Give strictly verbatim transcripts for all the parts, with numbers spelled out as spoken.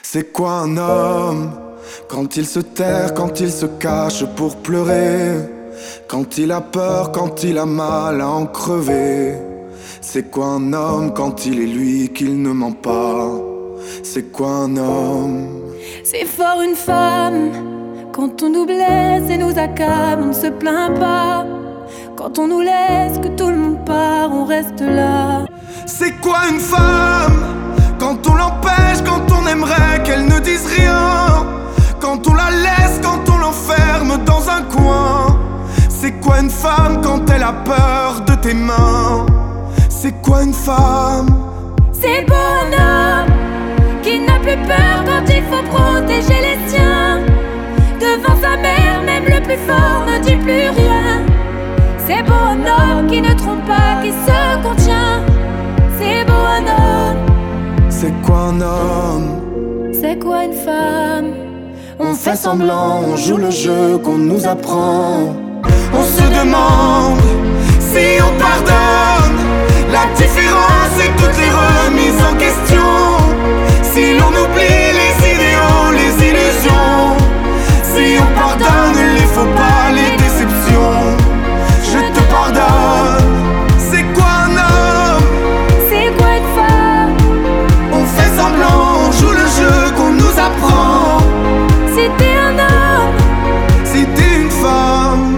C'est quoi un homme? Quand il se terre, quand il se cache pour pleurer, quand il a peur, quand il a mal à en crever. C'est quoi un homme quand il est lui qu'il ne ment pas? C'est quoi un homme? C'est fort une femme. Quand on nous blesse et nous accable, on ne se plaint pas. Quand on nous laisse, que tout le monde part, on reste là. C'est quoi une femme? Quand on l'empêche, quand on aimerait qu'elle ne dise rien, quand on la laisse, quand on l'enferme dans un coin. C'est quoi une femme quand elle a peur de tes mains? C'est quoi une femme? C'est le bonhomme qui n'a plus peur quand il faut protéger les siens. Devant sa mère, même le plus fort ne dit plus rien. C'est beau un homme qui ne trompe pas, qui se contient. C'est beau un homme. C'est quoi un homme? C'est quoi une femme? On fait semblant, on joue le jeu qu'on nous apprend. On se demande si on pardonne la différence et toutes les remises en question. Si l'on oublie les idéaux, les illusions, si on pardonne les faux pas, les déceptions. Je te pardonne. C'est quoi un homme? C'est quoi une femme? On fait semblant, on joue le jeu qu'on nous apprend. C'était un homme. C'était une femme.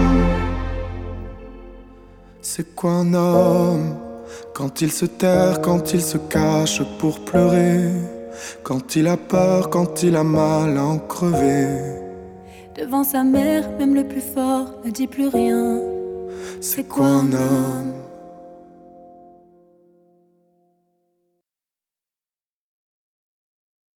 C'est quoi un homme? Quand il se terre, quand il se cache pour pleurer, quand il a peur, quand il a mal à en crever. Devant sa mère, même le plus fort ne dit plus rien. C'est quoi un homme?